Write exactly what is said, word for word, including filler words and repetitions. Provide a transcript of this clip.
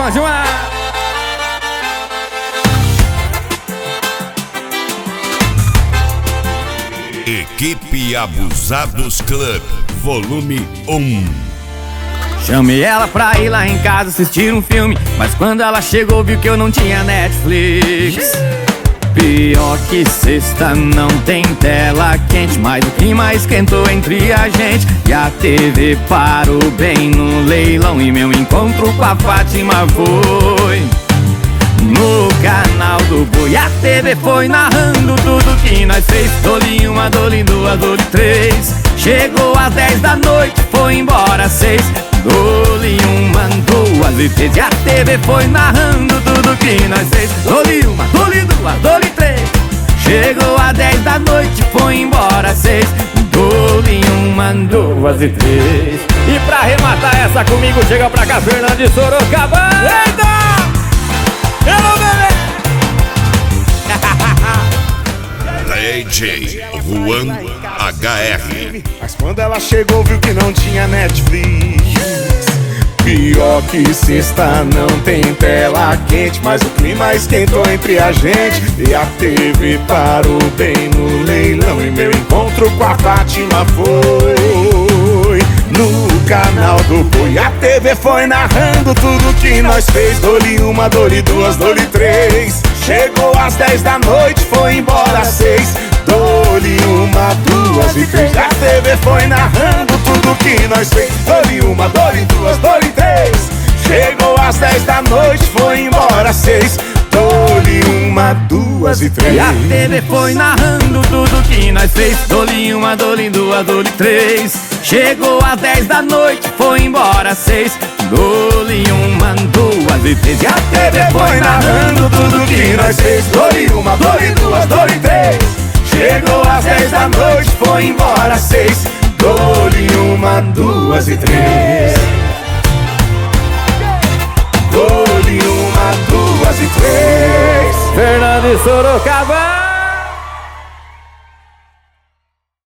bom demais. Equipe Abusados Club, volume um. Chamei ela pra ir lá em casa assistir um filme, mas quando ela chegou viu que eu não tinha Netflix. Pior que sexta não tem tela quente, mas o clima esquentou entre a gente e a T V parou bem no leilão e meu encontro com a Fátima foi no canal do Boi. A T V foi narrando tudo que nós fez. Dole uma, dole duas, dole três. Chegou às dez da noite, foi embora às seis. Dole uma, duas e três. E a T V foi narrando tudo que nós fez. Dole uma, dole duas, dole três. Chegou às dez da noite, foi embora às seis. Dole uma, duas e três. E pra arrematar essa comigo, chega pra cá Fernando de Sorocaba. Eita! Hello, bebê! D J Juan H R. Mas quando ela chegou viu que não tinha Netflix. Pior que sexta não tem tela quente, mas o clima esquentou entre a gente e a T V parou bem no leilão e meu encontro com a Fátima foi no canal do Boi. A T V foi narrando tudo que nós fez. Dole uma, dole duas, dole três. Chegou às dez da noite, foi embora às seis. Dole uma, duas e três. A T V foi narrando tudo que nós fez. Dole uma, dole duas, dole três. Chegou às dez da noite, foi embora às seis. Dole uma, duas e três. E a T V foi narrando tudo que nós fez. Dole uma, dole duas, dole três. Chegou às dez da noite, foi embora às seis. Dole uma, duas e três. E a T V foi narrando tudo que nós fez. Dole uma, dole duas, dole três. Chegou às dez da noite, foi embora às seis. Dole uma, duas e três. Dole uma, duas e três. Fernando de Sorocaba.